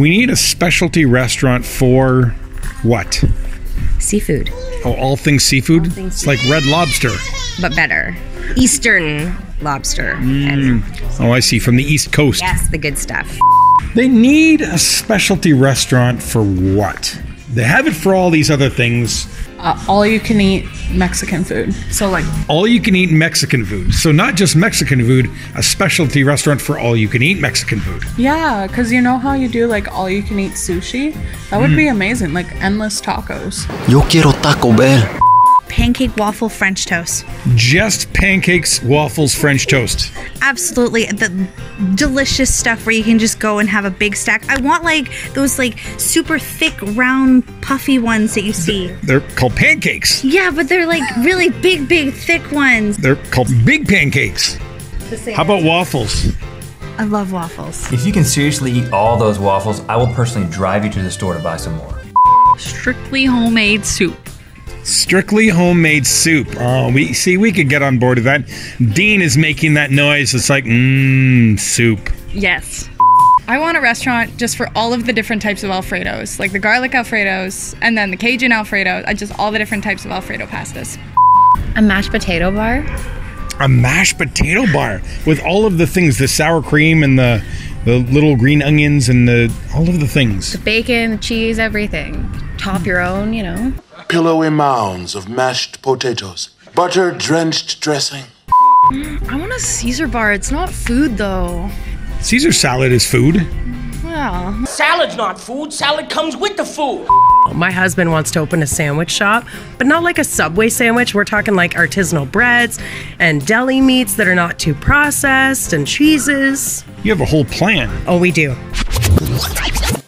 We need a specialty restaurant for what? Seafood. Oh, all things seafood? It's like Red Lobster. But better. Eastern lobster. Oh, I see. From the East Coast. Yes, the good stuff. They need a specialty restaurant for what? They have it for all these other things. All you can eat Mexican food. So like All you can eat Mexican food. So not just Mexican food, a specialty restaurant for all you can eat Mexican food. yeah, because you know how you do like all you can eat sushi? That would be amazing. Like endless tacos. Yo quiero Taco Bell. Pancake, waffle, French toast. Just pancakes, waffles, French toast. Absolutely. The delicious stuff where you can just go and have a big stack. I want like those like super thick, round, puffy ones that you see. They're called pancakes. Yeah, but they're like really big, thick ones. They're called big pancakes. How about waffles? I love waffles. If you can seriously eat all those waffles, I will personally drive you to the store to buy some more. Strictly homemade soup. Strictly homemade soup. Oh, we could get on board with that. Dean is making that noise. It's like, soup. Yes. I want a restaurant just for all of the different types of Alfredos, like the garlic Alfredos and then the Cajun Alfredo, just all the different types of Alfredo pastas. A mashed potato bar. A mashed potato bar with all of the things, the sour cream and the little green onions and all of the things. Bacon, cheese, everything. Top your own, you know. Pillowy mounds of mashed potatoes, butter-drenched dressing. I want a Caesar bar. It's not food, though. Caesar salad is food. Yeah. Salad's not food. Salad comes with the food. My husband wants to open a sandwich shop, but not like a Subway sandwich. We're talking like artisanal breads and deli meats that are not too processed and cheeses. You have a whole plan. Oh, we do.